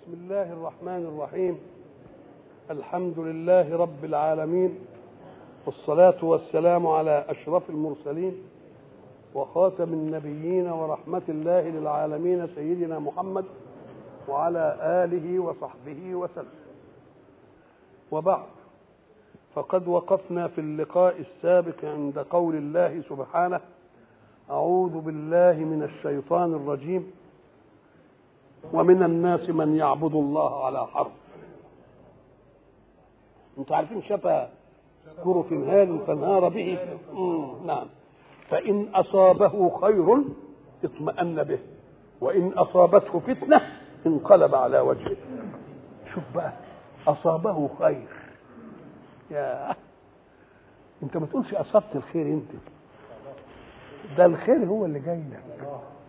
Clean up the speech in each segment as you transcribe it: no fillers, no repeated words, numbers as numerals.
بسم الله الرحمن الرحيم. الحمد لله رب العالمين، والصلاة والسلام على أشرف المرسلين وخاتم النبيين ورحمة الله للعالمين سيدنا محمد وعلى آله وصحبه وسلم. وبعد، فقد وقفنا في اللقاء السابق عند قول الله سبحانه: أعوذ بالله من الشيطان الرجيم: ومن الناس من يعبد الله على حرف. انتوا عارفين شفا كرف هال فانهار به. نعم. فإن أصابه خير اطمأن به، وإن أصابته فتنة انقلب على وجهه. شوف بقى، أصابه خير. يا انت ما تقولش أصبت الخير، انت ده الخير هو اللي جاي لك.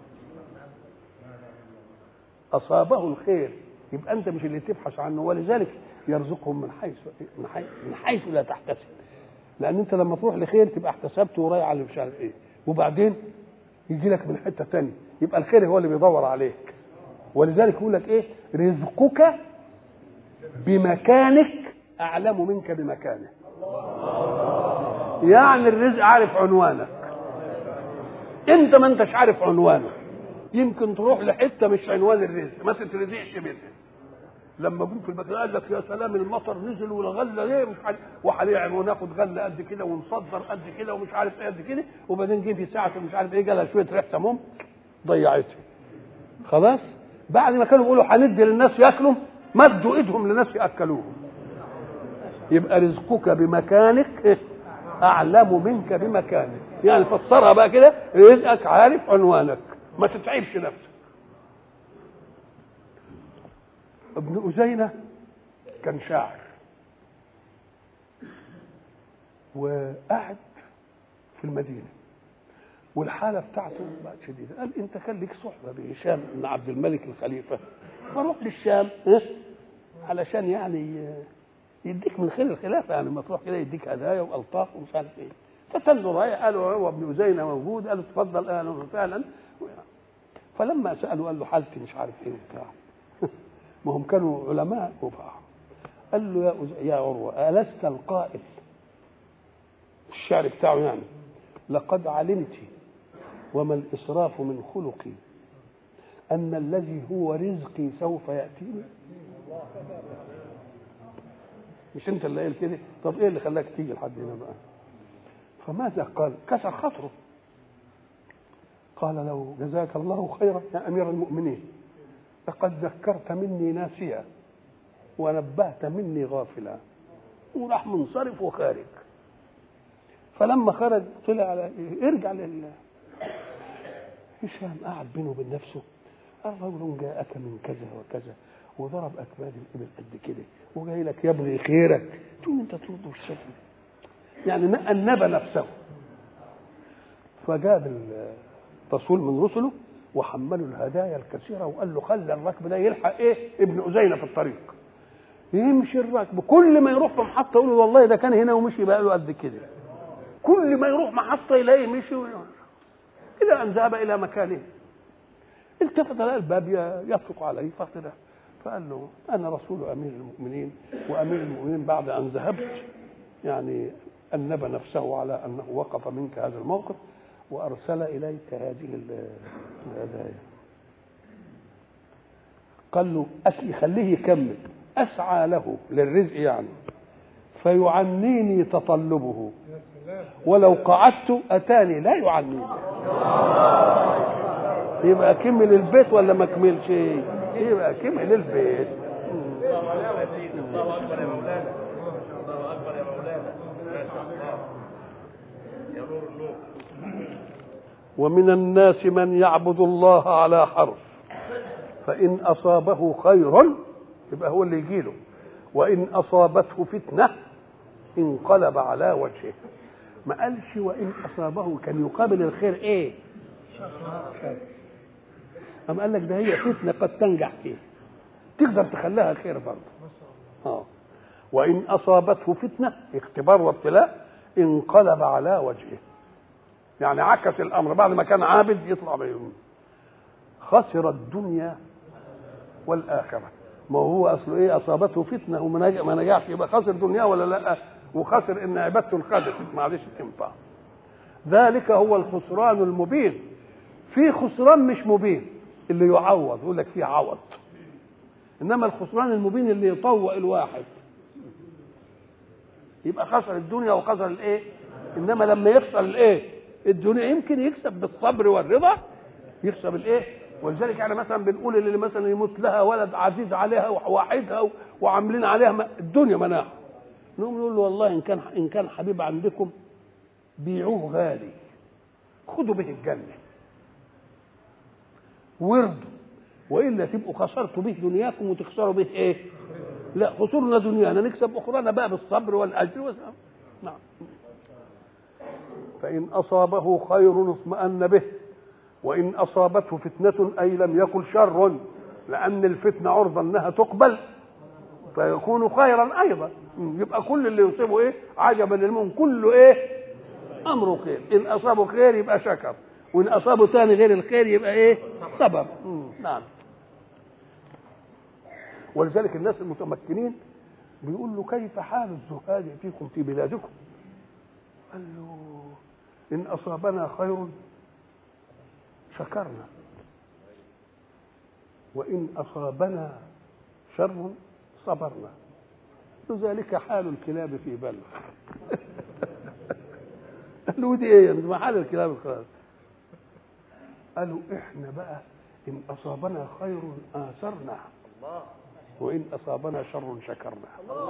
أصابه الخير يبقى أنت مش اللي تبحث عنه، ولذلك يرزقهم من حيث لا تحتسب. لأن أنت لما تروح لخير تبقى احتسبته ورايح على مش عارف إيه، وبعدين يجي لك من حتة تانية، يبقى الخير هو اللي بيدور عليك. ولذلك يقول لك إيه؟ رزقك بمكانك أعلم منك بمكانه. يعني الرزق عارف عنوانك، أنت ما أنتش عارف عنوانه. يمكن تروح لحته مش عنوان الرزق، ما تترزقش منها. لما جم في البلد قال لك يا سلام المطر نزل والغله ليه مش عارف، وحاليا وناخد غله قد كده ونصدر قد كده ومش عارف ايه قد كده، وبعدين جه في ساعه مش عارف ايه جالها شويه ريح سموم ضيعتها. خلاص بعد ما كانوا بيقولوا هندي للناس ياكلوا، مدوا ايدهم لناس ياكلوهم. يبقى رزقك بمكانك اعلم منك بمكانك. يعني فسرها بقى كده، رزقك عارف عنوانك، ما تتعبش نفسك. ابن أزينة كان شاعر وقعد في المدينة، والحالة بتاعته بقت شديدة. قال انت كان لك صحبة بهشام بن عبد الملك الخليفة، فروح للشام علشان يعني يديك من خير الخلافة، يعني ما تروح كده يديك هدايا والطاف ومش عارف ايه. فتنه رايح، قالوا هو ابن أزينة موجود، قالوا اتفضل اهلا وسهلا. فلما سألوا قال له حالتي مش عارف ايه وبتاع. ما هم كانوا علماء وبتاع. قال له يا عروة، ألست القائل الشعر بتاعه يعني: لقد علمت وما الإسراف من خلقي أن الذي هو رزقي سوف يأتيني. مش انت اللي قايل كده؟ طب ايه اللي خلاك تيجي لحد هنا بقى؟ فماذا قال؟ كسر خاطره. قال له: جزاك الله خيرا يا أمير المؤمنين، لقد ذكرت مني ناسيا ونبهت مني غافلا. وراح منصرف وخارج. فلما خرج طلع على ارجع هشام قاعد بينه وبين نفسه: الرجل جاءك من كذا وكذا وضرب أكباد الإبل قد كده وجاي لك يبغي خيرك، تقول انت ترده الشكل يعني أنب نفسه. فجاب رسول من رسله وحملوا الهدايا الكثيرة وقال له خلي الركب ده يلحق ايه ابن أزينة في الطريق. يمشي الركب كل ما يروح في محطة يقول والله ده كان هنا ومشي بقى له قد كده. كل ما يروح محطة يلاقيه مشي إلى أن ذهب إلى مكانه. التفت لقى الباب يطرق عليه فطلع، فقال له: أنا رسول أمير المؤمنين، وأمير المؤمنين بعد أن ذهبت يعني أنب نفسه على أنه وقف منك هذا الموقف وأرسل إليك هذه الهدايا. قال له: خليه يكمل. أسعى له للرزق يعني، فيعنيني تطلبه، ولو قعدت أتاني لا يعنيني. يبقى كمل البيت ولا ما كملش؟ يبقى كمل البيت. الله أكبر يا مولانا، الله أكبر يا مولانا، ما شاء الله يا نور النور. ومن الناس من يعبد الله على حرف، فإن أصابه خير يبقى هو اللي يجيله، وإن أصابته فتنة انقلب على وجهه. ما قالش وإن أصابه، كان يقابل الخير إيه؟ شر. أما قال لك ده هي فتنة قد تنجح فيه، تقدر تخليها خير برضه. وإن أصابته فتنة، اختبار وابتلاء، انقلب على وجهه، يعني عكس الأمر، بعد ما كان عابد يطلع بيهم. خسر الدنيا والآخرة. ما هو اصله ايه؟ اصابته فتنه وما نجحش، يبقى خسر دنيا ولا لا؟ وخسر ان عبادته انخدت ما عادش تنفع. ذلك هو الخسران المبين. في خسران مش مبين اللي يعوض، يقول لك فيه عوض، انما الخسران المبين اللي يطوق الواحد يبقى خسر الدنيا وخسر الايه. انما لما يخسر الايه الدنيا يمكن يكسب بالصبر والرضا، يكسب الايه. ولذلك يعني مثلا بنقول اللي مثلا يموت لها ولد عزيز عليها وواحدها وعاملين عليها الدنيا مناعه، نقوم نقول له والله ان كان حبيب عندكم بيعوه غالي، خدوا به الجنه وارضوا، والا تبقوا خسرتوا به دنياكم وتخسروا به ايه؟ لا، خسرنا دنيانا نكسب اخرانا بقى بالصبر والاجر نعم. فان اصابه خير اطمأن به، وان اصابته فتنه اي لم يكن شر، لان الفتنه عرضه انها تقبل فيكون خيرا ايضا. يبقى كل اللي يصيبه ايه؟ عجبا للمؤمن كله ايه؟ امره خير. ان اصابه خير يبقى شكر، وان اصابه ثاني غير الخير يبقى ايه؟ صبر. نعم. ولذلك الناس المتمكنين بيقول له كيف حال الزهاد فيكم في بلادكم؟ قال له ان اصابنا خير شكرنا، وان اصابنا شر صبرنا، وذلك حال الكلاب في بلد. قالوا دي ايه؟ ما حال الكلاب الخير؟ قالوا احنا بقى ان اصابنا خير اثرنا، وان اصابنا شر شكرنا.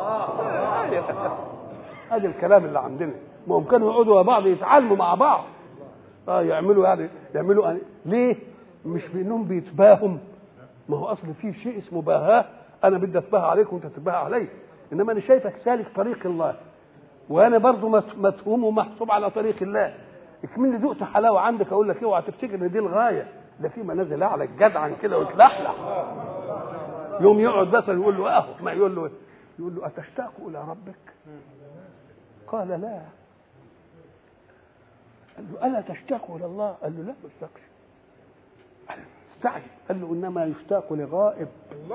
هذا الكلام اللي عندنا. ما هم كانوا يقعدوا مع بعض يتعلموا مع بعض، يعملوا ليه؟ مش بانهم بيتباهم، ما هو اصل في شيء اسمه باهاه، انا بدي اتباهى عليك وانت تتباهى علي، انما انا شايفك سالك طريق الله وانا برضو متهوم ومحسوب على طريق الله. اكمل ذقت حلاوه عندك اقول لك اوعى تفتكر ان دي الغايه، ده في منازل اعلى الجدعا كده وتلحلح. يوم يقعد مثلا يقول له ما يقول له اتشتاق الى ربك؟ قال لا. قال له الا تشتاق الى الله؟ قال له لا ما اشتاقش. استعجب. قال له انما يشتاق لغائب،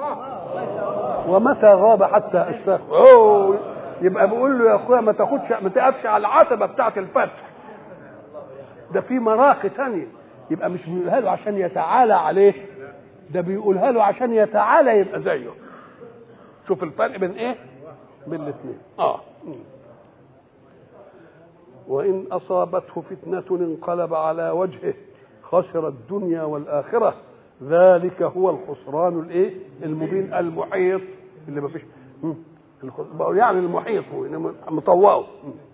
ومتى غاب حتى اشتاق. يبقى بيقول له يا اخويا ما تقفش على العتبه بتاعه الفتح، ده في مراقي ثانيه. يبقى مش بيقولها له عشان يتعالى عليه، ده بيقولها له عشان يتعالى يبقى زيه. شوف الفرق بين ايه؟ بين الاثنين. وان اصابته فتنه انقلب على وجهه خسر الدنيا والاخره، ذلك هو الخسران الايه؟ المبين المحيط، اللي ما فيش يعني المحيط هو مطوعه.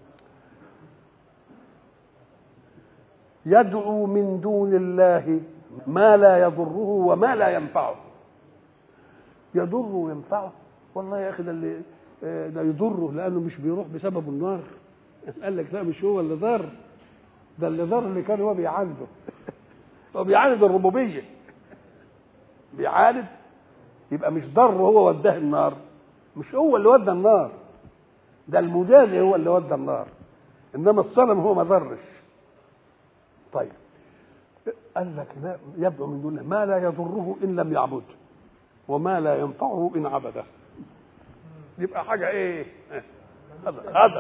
يدعو من دون الله ما لا يضره وما لا ينفعه. يضره وينفعه؟ والله يا اخي ده يضره لانه مش بيروح بسبب النار. قال لك لا مش هو اللي ضر، ده اللي ضر اللي كان هو بيعالجه. هو بيعالج الربوبيه، بيعالج، يبقى مش ضر هو وداه النار، مش هو اللي ودى النار، ده المجازي هو اللي ودى النار، انما الصنم هو ما ضرش. طيب قال لك لا، يدعو من دونه ما لا يضره ان لم يعبده وما لا ينفعه ان عبده. يبقى حاجه ايه؟ هذا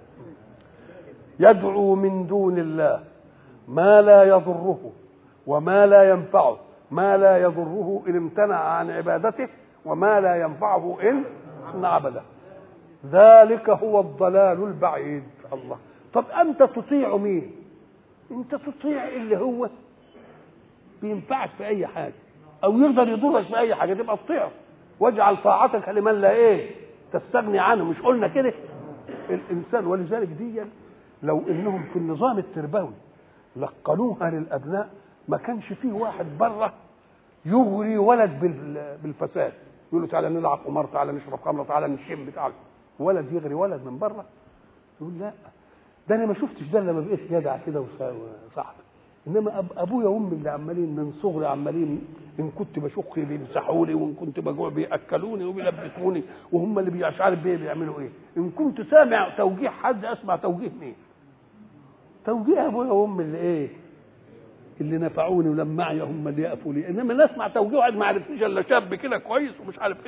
يدعو من دون الله ما لا يضره وما لا ينفعه، ما لا يضره ان امتنع عن عبادته وما لا ينفعه ان عبده. ذلك هو الضلال البعيد. الله. طب انت تطيع مين؟ انت تطيع اللي هو بينفعك في اي حاجه او يقدر يضرك في اي حاجه، تبقى تطيعه. واجعل طاعتك لمن لا تستغني عنه. مش قلنا كده الانسان؟ ولذلك دي لو انهم في النظام التربوي لقنوها للابناء ما كانش فيه واحد بره يغري ولد بالفساد، يقول له تعالى نلعب قمار، تعالى نشرب خمره، تعالى نشم، تعالى. ولد يغري ولد من بره؟ يقول لا، ده انا ما شفتش ده لما بقيت جدع كده وصاحبي. انما ابويا وامي اللي عمالين من صغري عمالين، ان كنت بشق بيمسحوا لي، وان كنت بجوع بياكلوني وبيلبسوني، وهم اللي مش عارف بيعملوا ايه. ان كنت سامع توجيه حد اسمع توجيه مين؟ توجيه ابويا وامي اللي اللي نفعوني ولما معي هم اللي يقفوا لي. انما نسمع توجيه واحد ما عرفنيش الا شاب كده كويس ومش عارف ايه،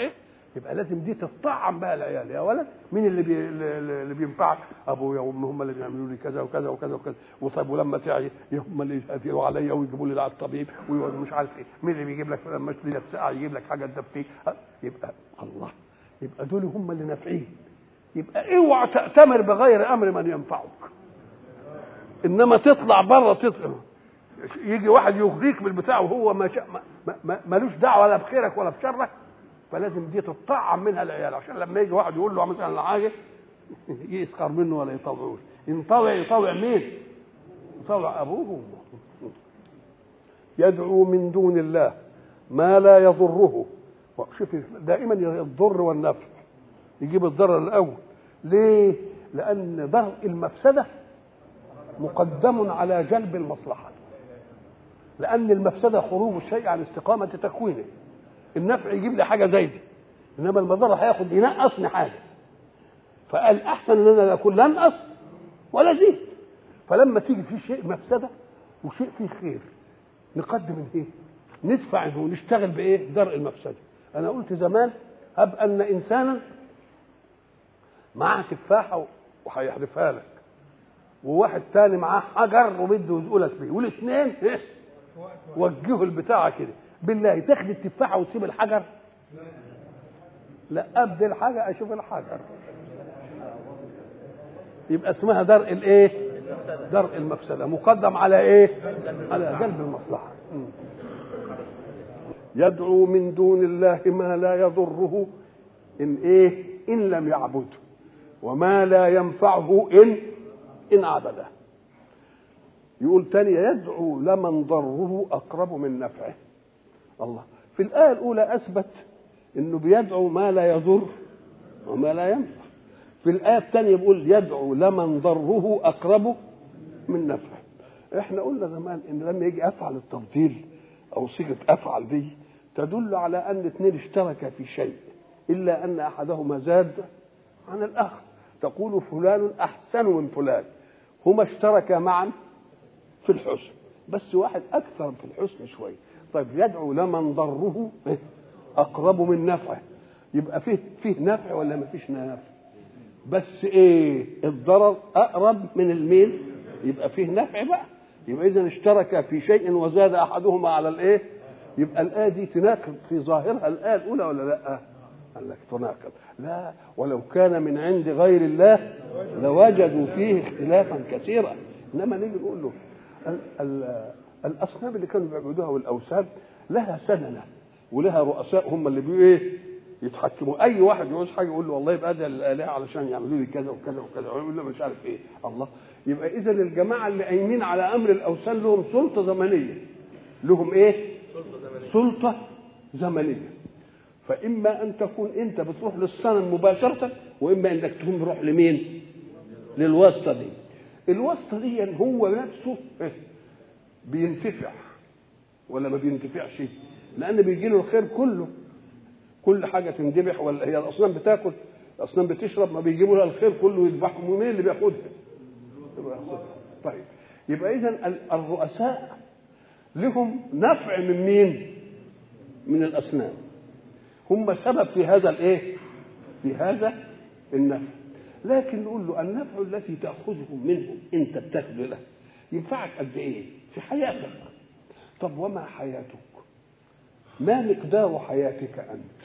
يبقى لازم دي تطعم بقى العيال. يا ولد مين اللي بينفعك؟ ابويا وامي هم اللي بيعملوا لي كذا وكذا وكذا وكذا. وطيب ولما تعي هم اللي يهديوا عليا ويجيبوا لي على الطبيب ويقعدوا مش عارف ايه. مين اللي بيجيب لك لما تجي ساعه يجيب لك حاجه تدفيك؟ يبقى الله، يبقى دول هم اللي نافعين. يبقى اوعى تأتمر بغير امر من ينفعك. انما تطلع بره يجي واحد يغريك بالبتاع وهو ملوش دعوه ولا بخيرك ولا بشرك. فلازم دي تطعم منها العيال، عشان لما يجي واحد يقول له مثلا حاجه يسخر منه ولا يطوعوش. يطوع مين؟ يطوع ابوه وامه. يدعو من دون الله ما لا يضره. شوف دائما الضر والنفع، يجيب الضرر الاول. ليه؟ لان ضرر المفسده مقدم على جلب المصلحه، لان المفسده خروج الشيء عن استقامه تكوينه. النفع يجيب لي حاجه زي دي، انما المضره هياخد ينقصني حاجه. فقال احسن ان انا لا اكون لا انقص ولا زيد. فلما تيجي في شيء مفسده وشيء فيه خير نقدم ايه؟ ندفع عنه ونشتغل بايه؟ درء المفسده. انا قلت زمان هب ان انسانا معاه تفاحه وهيحذفها لك، وواحد تاني معاه حجر وبده يزقلك بيه، والاثنين وجهوا البتاعه كده. بالله تاخد التفاحه وتسيب الحجر؟ لا، ابدي الحاجه اشوف الحجر. يبقى اسمها درء الايه؟ درء المفسده مقدم على ايه؟ على جلب المصلحه. يدعو من دون الله ما لا يضره ان ايه؟ ان لم يعبده، وما لا ينفعه ان عبده. يقول تاني يدعو لمن ضره اقرب من نفعه. الله في الآية الأولى أثبت إنه بيدعو ما لا يضر وما لا ينفع. في الآية الثانية بيقول يدعو لمن ضره أقرب من نفعه. إحنا قلنا زمان إن لما يجي أفعل التفضيل أو صيغة أفعل دي تدل على أن اثنين اشتركا في شيء إلا أن أحدهما زاد عن الآخر. تقول فلان أحسن من فلان، هما اشتركا معا في الحسن، بس واحد أكثر في الحسن شوية. طيب يدعو لمن ضره اقرب من نفعه، يبقى فيه نفع ولا ما فيش نفع؟ بس ايه؟ الضرر اقرب من الميل، يبقى فيه نفع بقى. يبقى اذا اشترك في شيء وزاد احدهما على الايه. يبقى الايه دي تناقض في ظاهرها الايه الاولى ولا لا؟ قال لك تناقض. لا، ولو كان من عند غير الله لوجدوا فيه اختلافا كثيرا. انما نيجي نقول له الاصنام اللي كانوا بيعبدوها والاوثان لها سننه ولها رؤساء هم اللي ايه يتحكموا. اي واحد يعوز حاجه يقول له والله يبقى ده الالهه علشان يعملوا لي كذا وكذا وكذا، يقول له مش عارف ايه. الله، يبقى اذا الجماعه اللي قايمين على امر الاوثان لهم سلطه زمنيه. لهم ايه؟ سلطه زمنيه. فاما ان تكون انت بتروح للصنم مباشره، واما انك تكون بتروح لمين؟ للواسطه دي. الواسطه دي هو نفسه بينتفع ولا ما بينتفعش؟ لان بيجي له الخير كله، كل حاجه تندبح. ولا هي الاصنام بتاكل؟ الاصنام بتشرب؟ ما بيجيبوا لها الخير كله يذبحهم، ومين اللي بياخدها؟ طيب يبقى اذا الرؤساء لهم نفع من مين؟ من الاصنام. هم سبب في هذا الايه؟ في هذا النفع. لكن نقول له النفع الذي تاخذه منه انت بتاخذه له ينفعك قد ايه في حياتك؟ طب وما حياتك؟ ما مقدار حياتك انت؟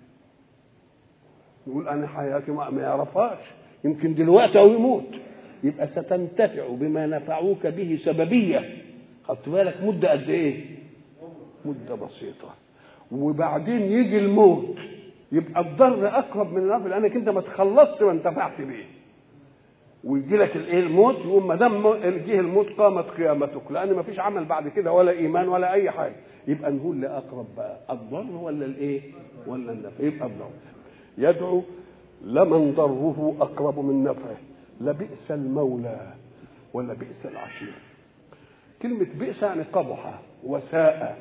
نقول انا حياتي ما يعرفهاش، يمكن دلوقتي او يموت. يبقى ستنتفع بما نفعوك به سببيه. خدت بالك مده قد ايه؟ مده بسيطه. وبعدين يجي الموت، يبقى الضر اقرب من النفع، لانك انت ما تخلصت ما انتفعت به. ويجي لك الايه؟ الموت. يقوم ما دام جه الموت قامت قيامتك، لان ما فيش عمل بعد كده ولا ايمان ولا اي حاجه. يبقى نقول لاقرب بقى الضر ولا الايه؟ ولا النفع؟ يبقى الضر. يدعو لمن ضره اقرب من نفعه. لبئس المولى ولا بئس العشير. كلمه بئس يعني قبح وساء.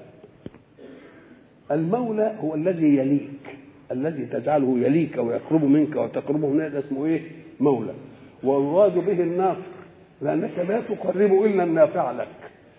المولى هو الذي يليك، الذي تجعله يليك ويقرب منك وتقربه منه، ده اسمه ايه؟ مولى. ويراد به الناصر، لانك لا تقرب الا النافع لك.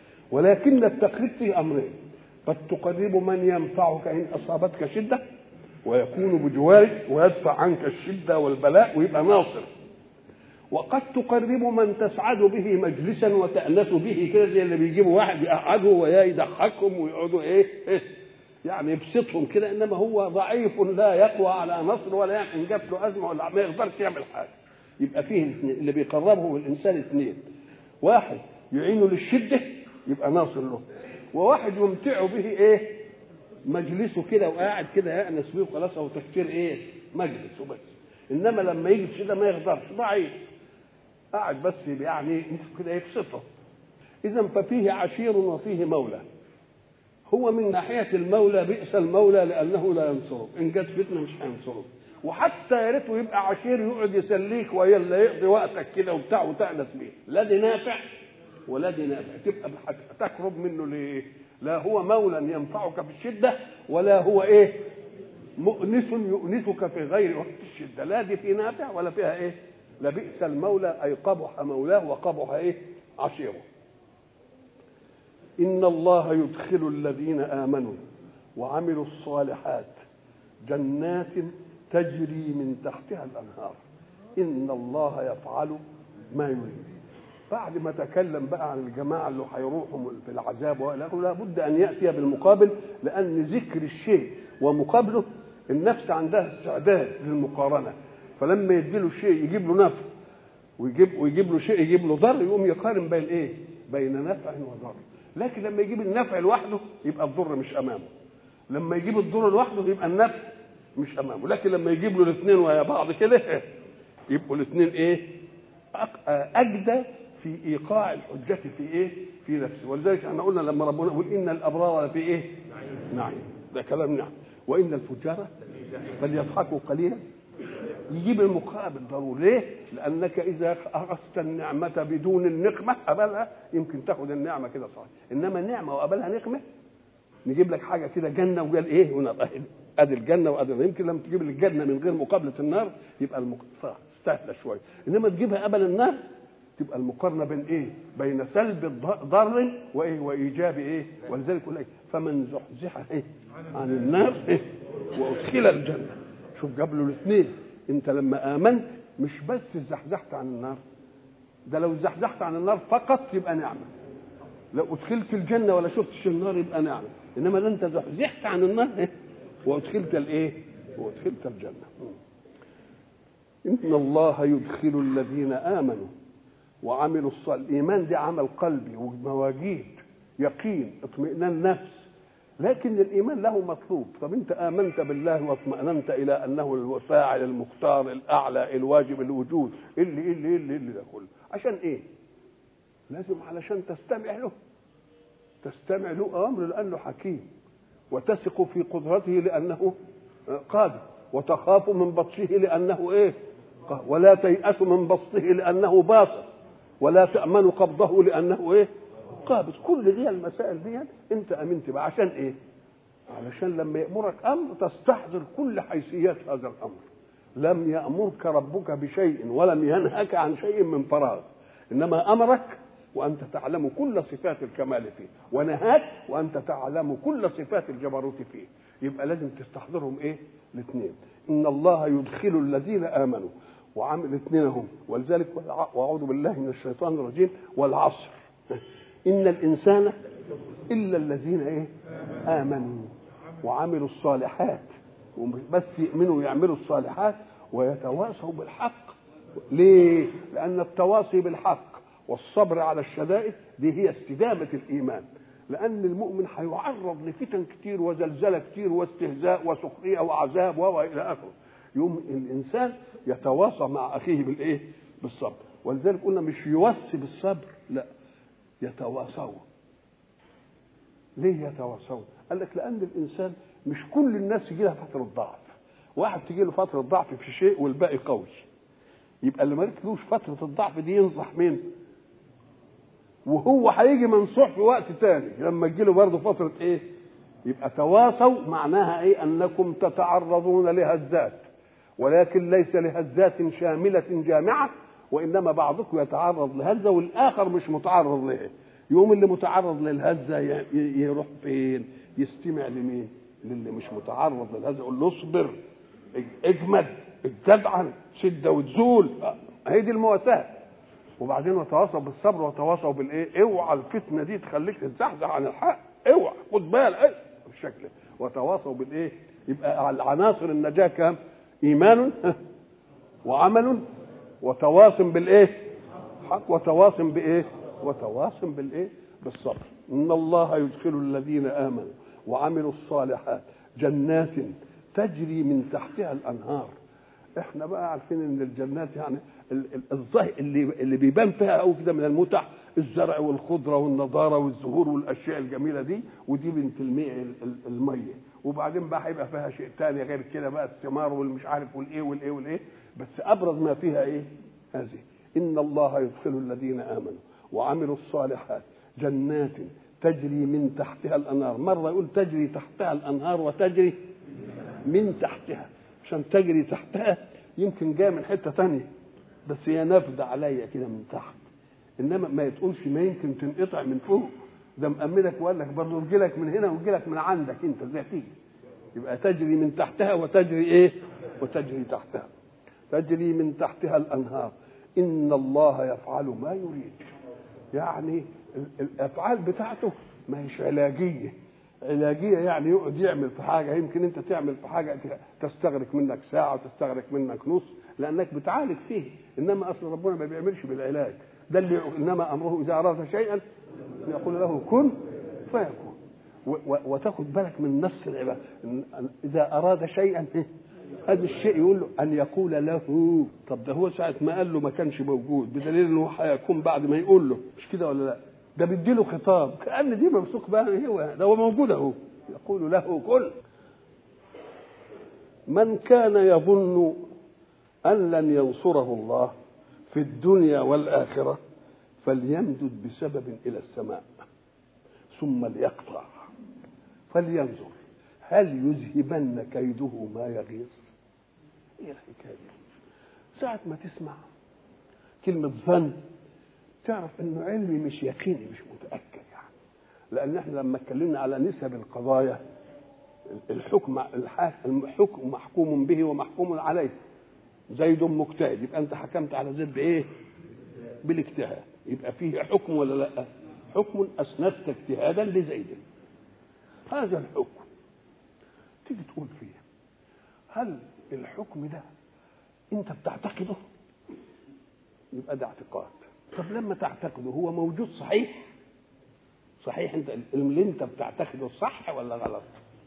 ولكن التقريب فيه امرين: قد تقرب من ينفعك ان اصابتك شده، ويكون بجوارك ويدفع عنك الشدة والبلاء ويبقى ناصر. وقد تقرب من تسعد به مجلسا وتأنس به كده، زي اللي بيجيبوا واحد يقعده ويضحكهم ويقعدوا يعني يبسطهم كده، انما هو ضعيف لا يقوى على نصر ولا ان جات له ازمه ولا ما يقدرش يعمل حاجه. يبقى فيه اللي بيقربه من الانسان اثنين، واحد يعينه للشده يبقى ناصر له، وواحد يمتعه به مجلسه كده وقاعد كده يأنس بيه وخلاص، او تفكير مجلس وبس. انما لما يجي الشده ما يقدرش، ضعيف قاعد بس يعني كده يبسطه. اذا ففيه عشير وفيه مولى. هو من ناحيه المولى بئس المولى لانه لا ينصره، ان جت فتنه مش هينصره. وحتى يا ريته يبقى عشير يقعد يسليك ويلا يقضي وقتك كده وبتاع وتأنس بيه، لا دي نافع ولا دي نافع، تبقى تقرب منه ليه؟ لا هو مولى ينفعك في الشده، ولا هو مؤنس يؤنسك في غير وقت الشده، لا دي في نافع ولا فيها لبئس المولى اي قبح مولاه وقبح عشيره. إن الله يدخل الذين آمنوا وعملوا الصالحات جنات تجري من تحتها الأنهار إن الله يفعل ما يريد. بعد ما تكلم بقى عن الجماعة اللي هيروحوا في العذاب لا بد أن يأتي بالمقابل، لأن ذكر الشيء ومقابله النفس عندها استعداد للمقارنة، فلما يديله شيء يجيب له نفع ويجيب له شيء يجيب له ضر، يقوم يقارن بين بين نفع وضر. لكن لما يجيب النفع لوحده يبقى الضر مش امامه، لما يجيب الضر لوحده يبقى النفع مش امامه، لكن لما يجيب له الاثنين ويا بعض كده يبقوا الاثنين اجدى في ايقاع الحجه في نفسه. ولذلك احنا قلنا لما ربنا يقول ان الابرار لفي نعيم، ده كلام نعم، وان الفجار فليضحكوا قليلا، يجيب المقابل ضروري. ليه؟ لانك اذا اخذت النعمه بدون النقمه قبلها يمكن تاخذ النعمه كده صحيح، انما نعمه وقبلها نقمه نجيب لك حاجه كده جنه وقال ونار، ادي الجنه وادي، يمكن لما تجيب الجنه من غير مقابله النار يبقى سهله شويه، انما تجيبها قبل النار تبقى المقارنه بين سلب ضر وايجاب ولذلك يقول فمن زحزح عن النار وادخل الجنه. شوف جاب له الاثنين، انت لما امنت مش بس زحزحت عن النار، ده لو زحزحت عن النار فقط يبقى نعمه، لو ادخلت الجنه ولا شفتش النار يبقى نعمه، انما انت زحزحت عن النار وادخلت وادخلت الجنه. ان الله يدخل الذين امنوا وعملوا الصالحات. الايمان ده عمل قلبي ومواجيد يقين اطمئنان نفس، لكن الايمان له مطلوب. طب انت امنت بالله واطمأننت الى انه الفاعل المختار الاعلى الواجب الوجود اللي ده كله عشان لازم علشان تستمع له امر لانه حكيم، وتثق في قدرته لانه قادر، وتخاف من بطشه لانه ولا تيأس من بسطه لانه باسط، ولا تأمن قبضه لانه قابض. كل دي المسائل دي انت امنت بها عشان علشان لما يأمرك امر تستحضر كل حيثيات هذا الامر. لم يأمرك ربك بشيء ولم ينهك عن شيء من فراغ، انما امرك وانت تعلم كل صفات الكمال فيه، ونهاك وانت تعلم كل صفات الجبروت فيه. يبقى لازم تستحضرهم الاثنين. ان الله يدخل الذين امنوا وعمل الاثنين هم، ولذلك واعوذ بالله من الشيطان الرجيم والعصر ان الانسان الا الذين امنوا وعملوا الصالحات. بس يؤمنوا ويعملوا الصالحات ويتواصوا بالحق. ليه؟ لان التواصي بالحق والصبر على الشدائد دي هي استدامه الايمان، لان المؤمن هيعرض لفتن كتير وزلزله كتير واستهزاء وسخريه وعذاب والى اخره. يوم الانسان يتواصى مع اخيه بالصبر. ولذلك قلنا مش يوصي بالصبر، لا يتواصوا. ليه يتواصوا؟ قال لك لان الانسان مش كل الناس يجي لها فتره ضعف، واحد تجي له فتره ضعف في شيء والباقي قوي، يبقى اللي ما جاتلوش فتره الضعف دي ينصح مين؟ وهو هيجي منصوح في وقت تاني لما تجي له برضه فتره يبقى تواصوا معناها انكم تتعرضون لهزات، ولكن ليس لهزات شامله جامعه، وانما بعضكم يتعرض لهزه والاخر مش متعرض لها. يوم اللي متعرض للهزه يروح فين؟ يستمع لمين؟ للي مش متعرض لهذا يقول له اصبر، اجمد، اتجدعن، شده وتزول. هي دي المواساه. وبعدين وتواصوا بالصبر وتواصوا بالايه. اوعى الفتنه دي تخليك تتزحزح عن الحق، اوعى، خد بالك بالشكل. وتواصوا بالايه. يبقى العناصر النجاه كام؟ ايمان وعمل وتواصم بالايه حق، وتواصم بايه، وتواصم بالايه بالصبر. ان الله يدخل الذين امنوا وعملوا الصالحات جنات تجري من تحتها الانهار. احنا بقى عارفين ان الجنات يعني الظاهر اللي بيبان فيها قوي كده من المتع، الزرع والخضره والنضاره والزهور والاشياء الجميله دي، ودي بنت الميه. وبعدين بقى هيبقى فيها شيء تاني غير كده بقى، الثمار والمش عارف والايه والايه والايه. بس ابرز ما فيها ايه؟ هذه. ان الله يدخل الذين امنوا وعملوا الصالحات جنات تجري من تحتها الانهار. مره يقول تجري تحتها الانهار وتجري من تحتها، عشان تجري تحتها يمكن جايه من حته تانية، بس هي نافذه عليا كده من تحت. انما ما تقولش ما يمكن تنقطع من فوق، ده مأمنك وقال لك برضه يجي لك من هنا ويجي لك من عندك انت زي تيجي. يبقى تجري من تحتها وتجري ايه؟ وتجري تحتها. تجري من تحتها الانهار. ان الله يفعل ما يريد. يعني الافعال بتاعته ما هيش علاجيه. علاجيه يعني يقعد يعمل في حاجه، يمكن انت تعمل في حاجه تستغرق منك ساعه وتستغرق منك نص لانك بتعالج فيه. انما اصل ربنا ما بيعملش بالعلاج ده، اللي انما امره اذا اراد شيئا يقول له كن فيكون. وتاخد بالك من نص العباده، اذا اراد شيئا هذا الشيء يقول له ان يقول له. طب ده هو ساعه ما قال له ما كانش موجود، بدليل انه هيكون بعد ما يقول له، مش كده ولا لا؟ ده بيديله خطاب كأن دي ممسوك بقى، هو ده هو موجود اهو، يقول له كن. من كان يظن ان لن ينصره الله في الدنيا والاخره فليمدد بسبب الى السماء ثم ليقطع فلينظر هل يذهبن كيده ما يغيظ. ايه الحكايه دي؟ ساعه ما تسمع كلمه ظن تعرف انه علمي مش يقيني، مش متاكد يعني. لان احنا لما اتكلمنا على نسب القضايا، الحكم محكوم به ومحكوم عليه. زيد مجتهد، يبقى انت حكمت على زيد بايه؟ بالاجتهاد. يبقى فيه حكم ولا لا؟ حكم اسندت اجتهادا لزيد. هذا الحكم تيجي تقول فيه هل الحكم ده انت بتعتقده؟ يبقى ده اعتقاد. طب لما تعتقده هو موجود صحيح؟ صحيح انت اللي انت بتعتقده صح ولا غلط؟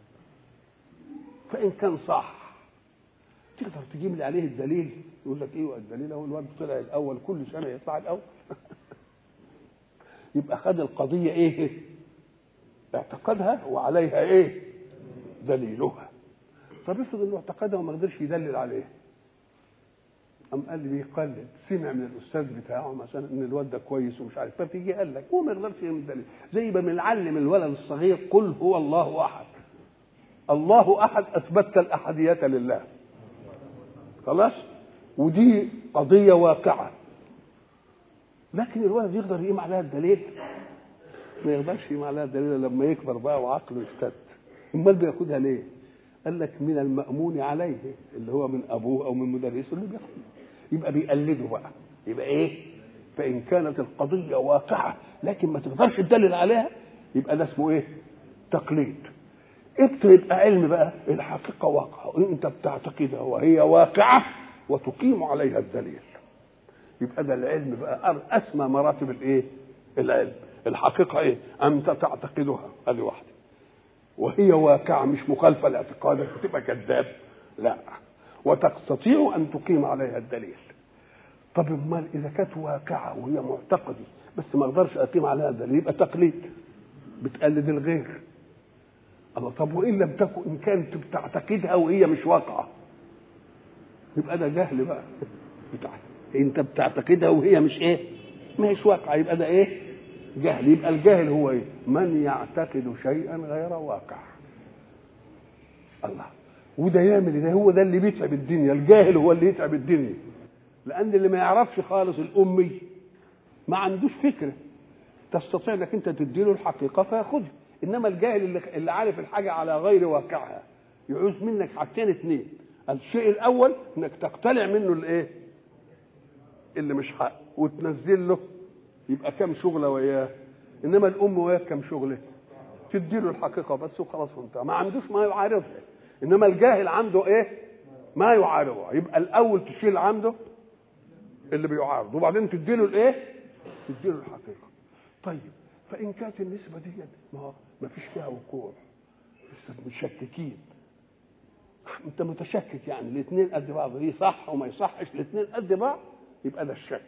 فان كان صح تقدر تجيب لي عليه الدليل. يقول لك ايه الدليل؟ هو الواد طلع الاول كل سنه يطلع الاول. يبقى خد القضيه ايه؟ اعتقدها وعليها ايه؟ دليلها. طب افرض انه اعتقدها وما قدرش يدلل عليه، قام قال لي بيقلد، سمع من الاستاذ بتاعه مثلا ان الواد ده كويس ومش عارف، فبيجي قال لك هو ما يقدرش يعمل دليل. زي ما بنعلم الولد الصغير قل هو الله احد. الله احد، اثبتت الاحديه لله، خلاص، ودي قضيه واقعه. لكن الولد يقدر يقيم عليها الدليل؟ ما يقدرش يقيم عليها الدليل لما يكبر بقى وعقله يشتد. امال بياخدها ليه؟ قال لك من المأمون عليه، اللي هو من ابوه او من مدرسه اللي بياخده، يبقى بيقلده بقى. يبقى ايه؟ فان كانت القضيه واقعه لكن ما تقدرش تدلل عليها يبقى ده اسمه ايه؟ تقليد. امتى يبقى علم بقى؟ الحقيقه واقعه انت بتعتقدها وهي واقعه وتقيم عليها الدليل، يبقى ده العلم بقى. اسمى مراتب الايه؟ العلم. الحقيقه ايه؟ انت تعتقدها، هذه واحده، وهي واقعه مش مخالفه لاعتقادك تبقى كذاب، لا، وتستطيع ان تقيم عليها الدليل. طب امال اذا كانت واقعه وهي معتقده بس ما اقدرش اقيم عليها الدليل يبقى تقليد، بتقلد الغير. الله، طب وان لم تكن، ان كانت بتعتقدها وهي مش واقعه يبقى ده جهل بقى. انت بتعتقدها وهي مش ايه؟ مش واقعه، يبقى ده ايه؟ جهل. يبقى الجاهل هو ايه؟ من يعتقد شيئا غير واقع. الله، وده يعمل ده، هو ده اللي بيتعب الدنيا. الجاهل هو اللي يتعب الدنيا، لان اللي ما يعرفش خالص الامي ما عندوش فكره. تستطيع انك انت تديله الحقيقه فياخدها، انما الجاهل اللي عارف الحاجه على غير واقعها يعوز منك حاجتين اتنين. الشيء الاول انك تقتلع منه الايه اللي مش حق وتنزل له، يبقى كم شغله وياه. انما الام وياه كم شغله، تدي له الحقيقه بس وخلاص وانت ما عندوش ما يعارضها. انما الجاهل عنده ايه ما يعارضه، يبقى الاول تشيل عنده اللي بيعارض وبعدين تدي له الايه تدي له الحقيقه. طيب فان كانت النسبه دي ما فيش فيها وقوع، لسه مشككين، انت متشكك يعني الاثنين قد بعض، دي صح وما يصحش الاثنين قد بعض، يبقى ده الشك.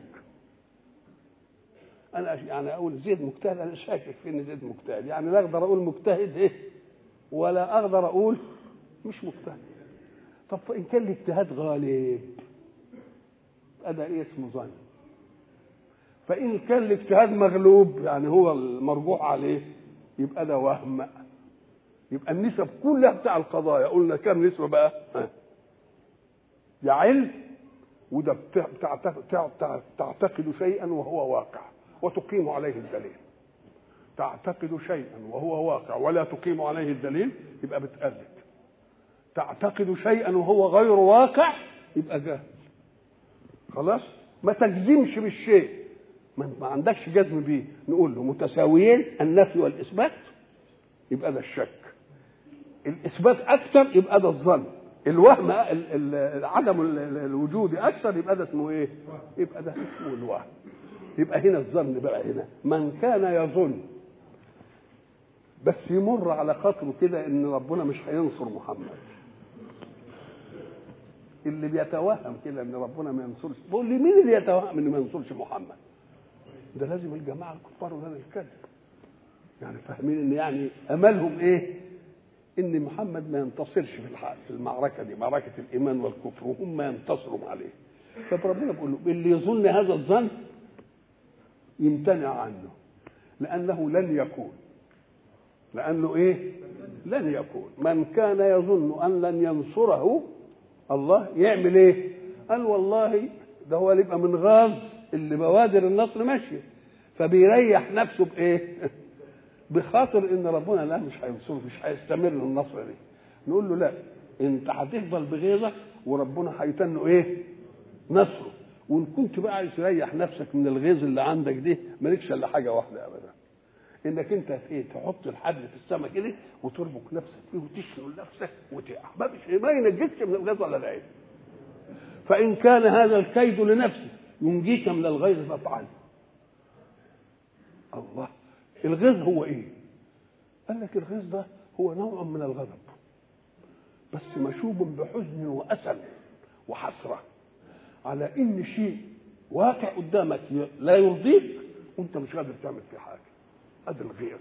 انا يعني اقول زيد مجتهد، انا شاكك في ان زيد مجتهد، يعني لا اقدر اقول مجتهد ايه ولا اقدر اقول مش مجتهد. طب فان كان الاجتهاد غالب هذا ايه اسمه ظن. فان كان الاجتهاد مغلوب يعني هو المرجوح عليه يبقى ده وهم. يبقى النسب كلها بتاع القضايا قلنا كم نسبه بقى؟ يا علم وده تعتقد شيئا وهو واقع وتقيم عليه الدليل. تعتقد شيئا وهو واقع ولا تقيم عليه الدليل يبقى بتقلد. تعتقد شيئا وهو غير واقع يبقى جاهل. خلاص ما تجزمش بالشيء، ما عندكش جزم بيه، نقول له متساويين النفي والاثبات يبقى ده الشك. الاثبات اكثر يبقى ده الظن. الوهم عدم الوجود اكثر يبقى ده اسمه ايه؟ يبقى ده اسمه الوهم. يبقى هنا الظن بقى، هنا من كان يظن بس يمر على خاطره كده ان ربنا مش هينصر محمد، اللي بيتوهم كده ان ربنا ما ينصرش، بقول لي مين اللي يتوهم انه ما ينصرش محمد؟ ده لازم الجماعه الكفار ولا الكذب يعني فاهمين ان يعني املهم ايه؟ ان محمد ما ينتصرش في المعركه دي، معركه الايمان والكفر، وهم ينتصروا عليه. فربنا بيقول له اللي يظن هذا الظن يمتنع عنه، لانه لن يكون. لانه ايه؟ لن يكون. من كان يظن ان لن ينصره الله يعمل ايه؟ قال والله ده هو اللي يبقى من غاز اللي بوادر النصر ماشيه، فبيريح نفسه بايه؟ بخاطر ان ربنا لا مش هينصره، مش هيستمر النصر دي. نقول له لا، انت هتفضل بغيظك وربنا هيتنه ايه؟ نصره. وان كنت بقى عايز تريح نفسك من الغيظ اللي عندك دي مالكش الا حاجه واحده ابدا، انك انت ايه؟ تحط الحبل في السماء كده وتربك نفسك فيه وتشغل نفسك وتقع، ما ينجيكش من الغيظ ولا العين. فان كان هذا الكيد لنفسك ينجيك من الغيظ فافعل. الله، الغيظ هو ايه؟ قال لك الغيظ ده هو نوع من الغضب بس مشوب بحزن واسى وحسره على ان شيء واقع قدامك لا يرضيك وانت مش قادر تعمل فيه حاجه. هذا الغيظ.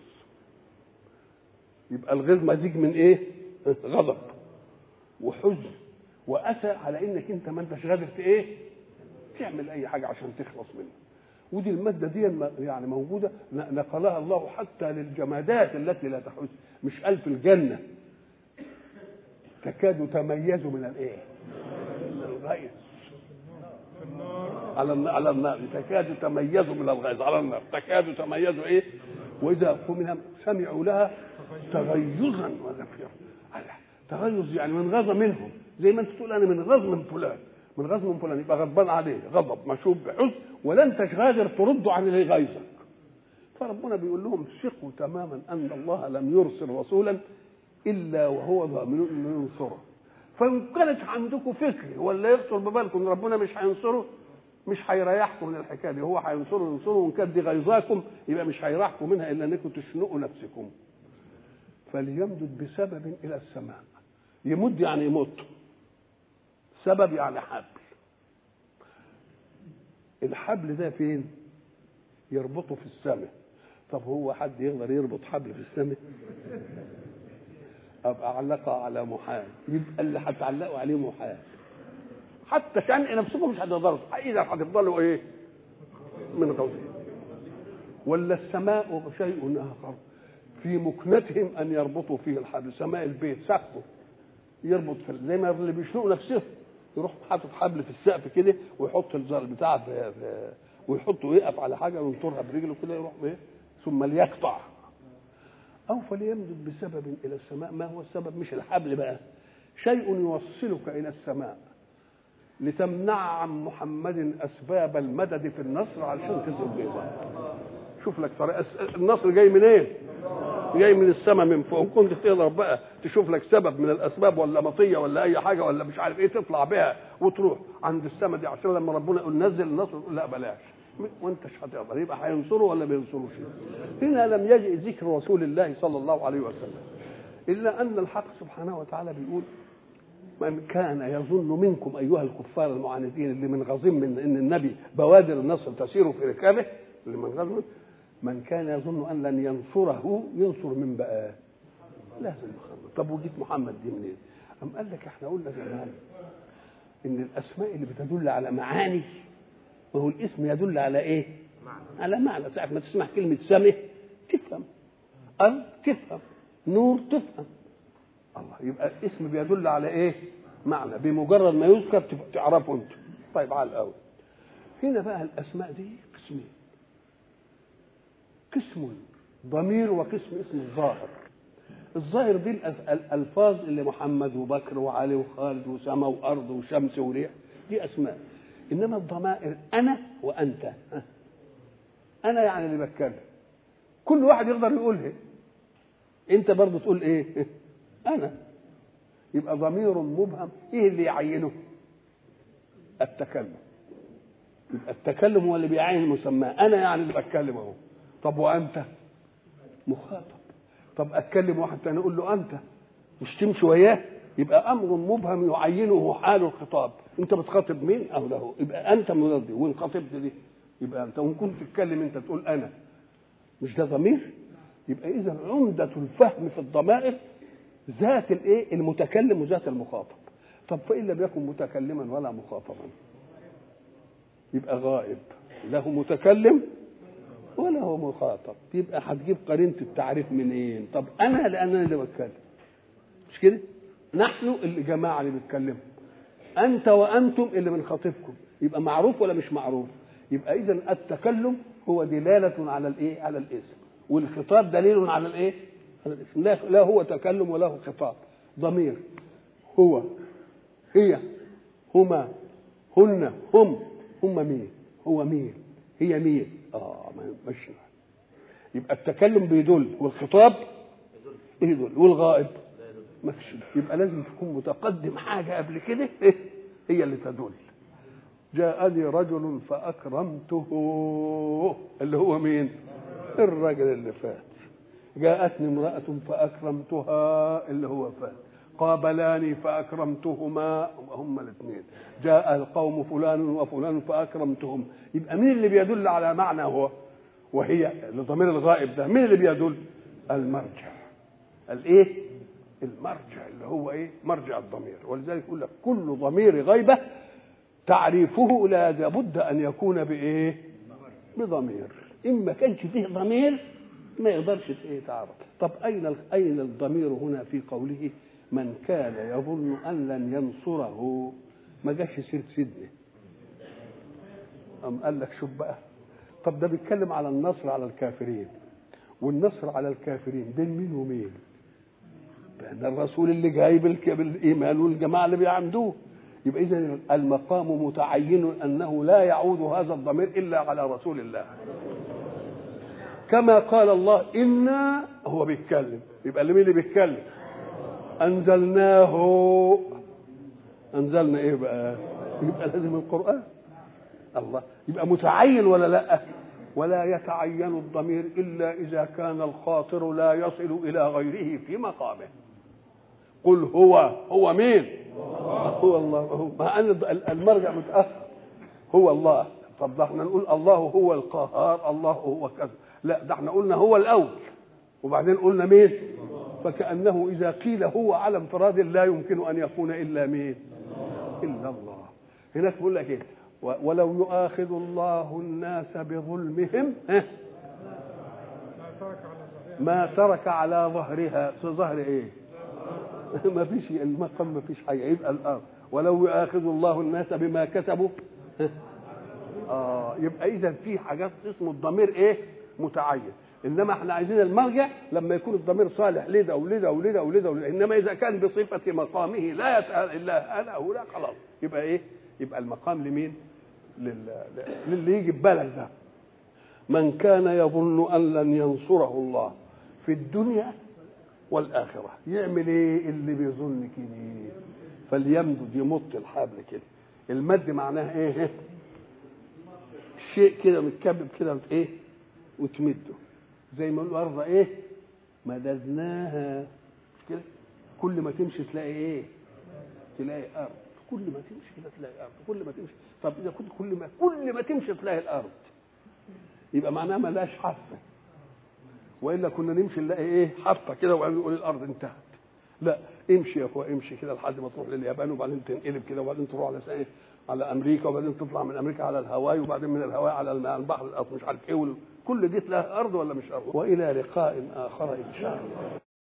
يبقى الغيظ مزيج من ايه؟ غضب وحزن واسى على انك انت ما انتش قادر ايه؟ تعمل اي حاجه عشان تخلص منه. ودي الماده دي يعني موجوده، نقلها الله حتى للجمادات التي لا تحس. مش قال في الجنه تكاد تميز من الايه؟ من الغيظ. على النار تكاد تميز من الغيظ، على النار تكاد تميز ايه؟ واذا منها سمعوا لها تغيظا وزفيرا. تغيظ يعني من غضب منهم، زي ما انت تقول انا من غضب من فلان، من غضب من فلان يبقى غضبان عليه، غضب مشوب بحزن ولا انت قادر ترد عن اللي غيظك. فربنا بيقول لهم ثقوا تماما ان الله لم يرسل رسولا الا وهو ضامن انه ينصره. فان كانت عندكم فكر ولا يخطر ببالكم ان ربنا مش هينصره، مش هيريحكم من الحكايه دي. هو هينصره ينصره، وان كانت دي غيظاكم يبقى مش هيريحكم منها الا انكم تشنقوا نفسكم. فليمدد بسبب الى السماء. يمد يعني يمط، سبب يعني حبل. الحبل ده فين؟ يربطه في السماء. طب هو حد يقدر يربط حبل في السماء؟ ابقى اعلقه على محال، يبقى اللي هتعلقوا عليه محال. حتى شنق نفسكم مش هتقدروا، اذا هتفضلوا ايه؟ من غوثهم. ولا السماء شيء اخر في مكنتهم ان يربطوا فيه الحبل. سماء البيت سقفه يربط في زي ما اللي بيشنقوا نفسهم، يروح حاطط حبل في السقف كده ويحط الزر بتاع ويحطه يقف على حاجه وينطرها برجله كده يروح ايه؟ ثم ليقطع. أو فليمدد بسبب إلى السماء. ما هو السبب؟ مش الحبل بقى، شيء يوصلك إلى السماء لتمنع عن محمد أسباب المدد في النصر علشان تذهب بيضا. شوف لك طريقة. النصر جاي منين؟ إيه؟ جاي من السماء من فوق. كنت تقدر بقى تشوف لك سبب من الأسباب ولا مطية ولا أي حاجة ولا مش عارف إيه تطلع بها وتروح عند السماء دي عشان لما ربنا يقول نزل النصر لا بلاش وانتش هتقدر. يبقى هينصره ولا ما ينصروش؟ هنا لم يجئ ذكر رسول الله صلى الله عليه وسلم، إلا أن الحق سبحانه وتعالى بيقول من كان يظن منكم أيها الكفار المعاندين اللي من غزين من أن النبي بوادر النصر تسير في ركابه، اللي من غزين، من كان يظن أن لن ينصره ينصر من بقى لازم محمد. طب وجيت محمد دي منين؟ أم قال لك احنا قلنا زمان إن الأسماء اللي بتدل على معاني، وهو الاسم يدل على إيه؟ على معنى. ساعة ما تسمع كلمة سمه تفهم، أرض تفهم، نور تفهم. الله، يبقى الاسم بيدل على ايه؟ معنى. بمجرد ما يذكر تعرفه انت. طيب على الاول هنا بقى الاسماء دي قسمين، قسم ضمير وقسم اسم الظاهر. الظاهر دي الالفاظ اللي محمد وبكر وعلي وخالد وسما وارض وشمس وريح، دي اسماء. انما الضمائر انا وانت. انا يعني اللي بتكلم، كل واحد يقدر يقولها. انت برضه تقول ايه؟ أنا. يبقى ضمير مبهم. إيه اللي يعينه؟ التكلم. يبقى التكلم هو اللي بيعين المسمى. أنا يعني اللي بتكلم أهو. طب وأنت؟ مخاطب. طب أتكلم واحد تاني أقول له أنت، مش تمشي وياه؟ يبقى أمر مبهم يعينه حال الخطاب. أنت بتخاطب مين؟ أو له. يبقى أنت منادي، وإن خاطبت دي يبقى أنت، وإن كنت تتكلم أنت تقول أنا. مش ده ضمير؟ يبقى إذا عمدة الفهم في الضمائر ذات الايه؟ المتكلم وذات المخاطب. طب فإن لم يكن متكلما ولا مخاطبا يبقى غائب، له متكلم ولا هو مخاطب. يبقى هتجيب قرينة التعريف منين؟ طب أنا لأنني اللي بتكلم، مش كده؟ نحن اللي جماعة اللي بيتكلموا، أنت وأنتم اللي بنخاطبكم. يبقى معروف ولا مش معروف؟ يبقى إذن التكلم هو دلالة على الايه؟ على الاسم، والخطاب دليل على الايه؟ على الاسم. لا هو تكلم ولا هو خطاب. ضمير هو، هي، هما، هن، هم مين؟ هو مين؟ هي مين؟ مش. يبقى التكلم بيدل والخطاب بيدل والغائب ما فيش. يبقى لازم تكون متقدم حاجة قبل كده هي اللي تدل. جاءني رجل فأكرمته، اللي هو مين؟ الرجل اللي فات. جاءتني امرأة فأكرمتها، اللي هو فات. قابلاني فأكرمتهما، هم الاثنين. جاء القوم فلان وفلان فأكرمتهم. يبقى مين اللي بيدل على معنى هو وهي؟ لضمير الغائب ده مين اللي بيدل؟ المرجع. الايه؟ المرجع اللي هو ايه؟ مرجع الضمير. ولذلك يقول لك كل ضمير غيبة تعريفه لا بد أن يكون بإيه؟ بضمير. إن ما كانش فيه ضمير ما يقدرش تعرف. طب أين الضمير هنا في قوله من كان يظن أن لن ينصره؟ ما جاش سيرة سيدنا. قال لك شوف بقى، طب ده بيتكلم على النصر على الكافرين، والنصر على الكافرين بين مين ومين؟ بين الرسول اللي جاي بالإيمان والجماعة اللي بيعمدوه. يبقى إذن المقام متعين أنه لا يعود هذا الضمير إلا على رسول الله، كما قال الله إنا، هو بيتكلم. يبقى مين اللي بيتكلم؟ أنزلناه. أنزلنا إيه بقى؟ يبقى لازم القرآن. الله، يبقى متعين ولا لا؟ ولا يتعين الضمير إلا إذا كان الخاطر لا يصل إلى غيره في مقامه. قل هو مين؟ هو الله. هو مع أن المرجع متأخر، هو الله. طب ده احنا نقول الله هو القهار، الله هو كذا. لا، ده احنا قلنا هو الأول وبعدين قلنا مين؟ فكأنه إذا قيل هو على انفراد لا يمكن أن يكون إلا مين؟ إلا الله. هناك بيقول لك إيه؟ ولو يؤاخذ الله الناس بظلمهم ما ترك على ظهرها. ظهر إيه؟ ما فيش المقام، ما فيش حاجة. يبقى الأرض ولو يؤاخذ الله الناس بما كسبوا. يبقى إذا في حاجات اسمه الضمير إيه؟ متعين. انما احنا عايزين المرجع لما يكون الضمير صالح لده ولده ولده ولده ولده. انما اذا كان بصفه مقامه لا يتأل الا انا او لا خلاص يبقى ايه؟ يبقى المقام لمين؟ للي يجي ببالك ده. من كان يظن ان لن ينصره الله في الدنيا والاخره يعمل ايه؟ اللي بيظن كده فليمدد، يمط الحبل كده. المد معناه ايه؟ شيء كده متكبب كده ايه وتمده، زي ما نقول الارض ايه مددناها كده. كل ما تمشي تلاقي ايه؟ تلاقي ارض. كل ما تمشي كده تلاقي ارض. كل ما تمشي. طب اذا كنت كل ما تمشي تلاقي الارض يبقى معناها ما لهاش حافه، والا كنا نمشي نلاقي ايه؟ حافه كده ونقول الارض انتهت. لا، امشي يا اخويا امشي كده لحد ما تروح لليابان وبعدين تنقلب كده وبعدين تروح على ايه؟ على امريكا وبعدين تطلع من امريكا على الهواي وبعدين من الهواي على البحر مش عارف ايه. كل دي تلاقي ارض ولا مش ارض؟ والى لقاء اخر ان شاء الله.